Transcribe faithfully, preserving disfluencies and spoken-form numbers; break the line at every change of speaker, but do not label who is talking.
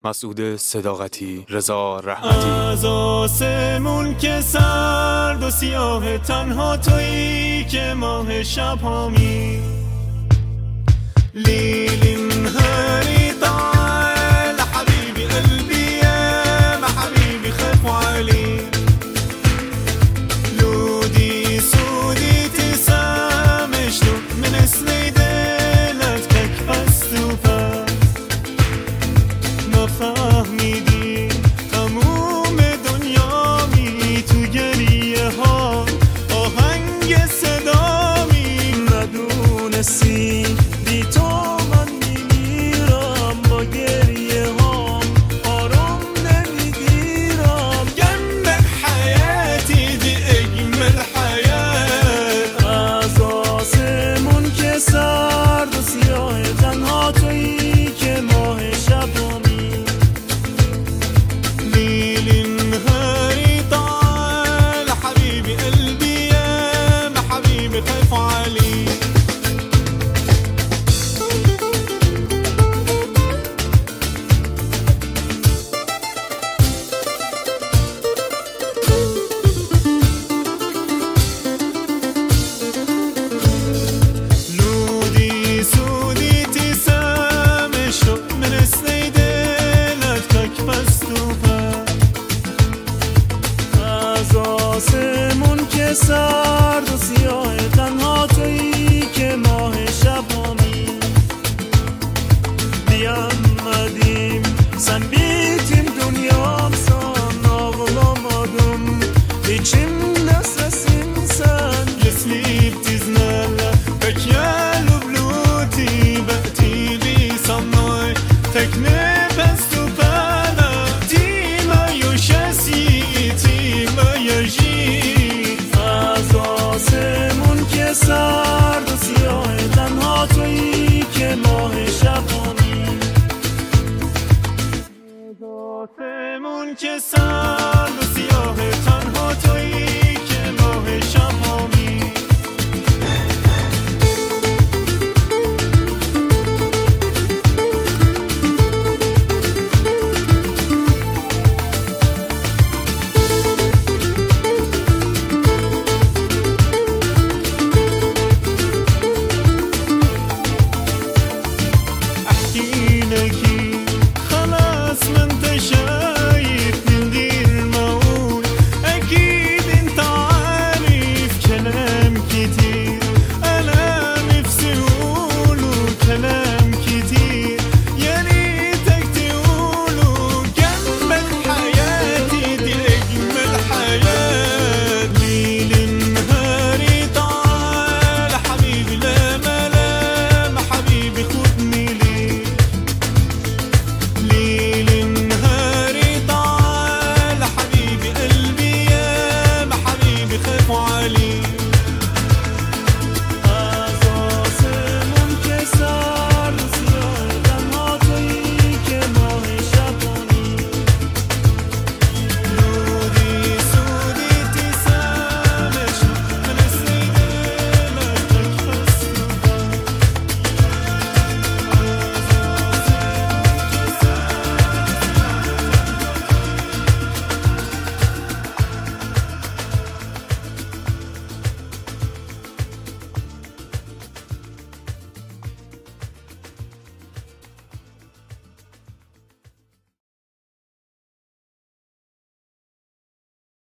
مسعود صداقتی، رضا رحمتی.
از آسمون که سرد و سیاه تنها تویی که ماه شب هامی لیلین هری طال حبیبی قلبی ما حبیبی خف علی لودي سودي تسامش له من اسنيدلت كك فستوفا ما فهمیدی تموم دنیا می تو گریه ها آهنگ صدا می ندونستی بی تو من میمیرم با گریه ها آرام نمیگیرم جنب حیاتی دی اجمل حیات از آسمون که سرد و سیاه تنها تویی که ماه شبامی لیلین هری طال حبیبی قلبی ما حبیبی خف علی لودي سودي تسامش له من اسنيدلت كك فستوفا از آسمون که سرد و سیاه تنها تویی که ماه شبامی بیامدیم sen bittin dünyam sen ağlamadım içimde sesin sen يسليب تزنالا بك يا لبلوتي بأتي لي صناي تكني بستو بالا تيما يشاسي تيما يجي از آسمون که سرد و سیاه تنها تویی که ماه شبامی از آسمون که سرد